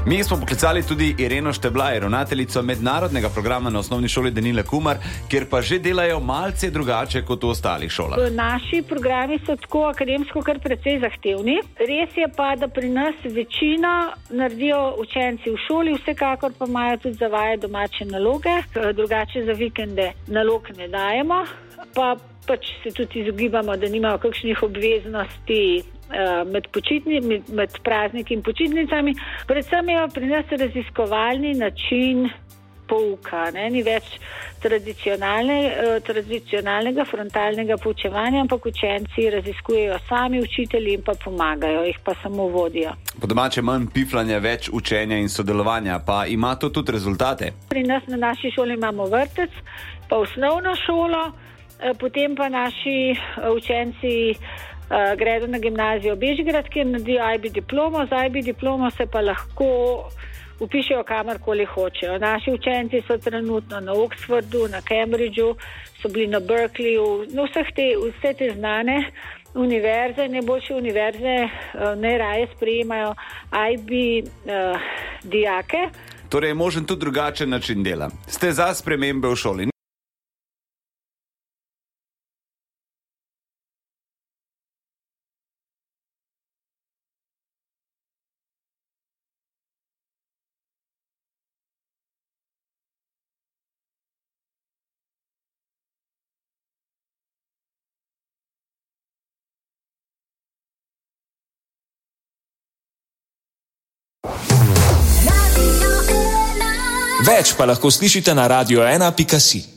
Mi smo poklicali tudi Ireno Šteblaj, ravnateljico mednarodnega programa na osnovni šoli Danila Kumar, kjer pa že delajo malce drugače kot v ostalih šolah. Naši programi so tako akademsko kar precej zahtevni. Res je pa, da pri nas večino naredijo učenci v šoli, vsekakor pa imajo tudi za vaje domače naloge, drugače za vikende nalog ne dajemo, pa pač se tudi izogibamo, da nimajo kakšnih obveznosti med prazniki in počitnicami. Predvsem je pri nas raziskovalni način pouka, ne? Ni več tradicionalnega frontalnega poučevanja, ampak učenci raziskujejo sami, učitelji in pa pomagajo, jih pa samo vodijo. Po domače manj piflanja, več učenja in sodelovanja, pa ima to tudi rezultate? Pri nas na naši šoli imamo vrtec, pa osnovno šolo, potem pa naši učenci gredo na gimnazijo Bežigrad, kjer naredijo IB diplomo. Z IB diplomo se pa lahko upišejo kamorkoli hočejo. Naši učenci so trenutno na Oxfordu, na Cambridgeu, so bili na Berkeleyju, vse te znane univerze, najboljše univerze najraje sprejemajo IB dijake. Torej je možen tudi drugačen način dela. Ste za spremembe v šoli? Več pa lahko slišite na radio1.si.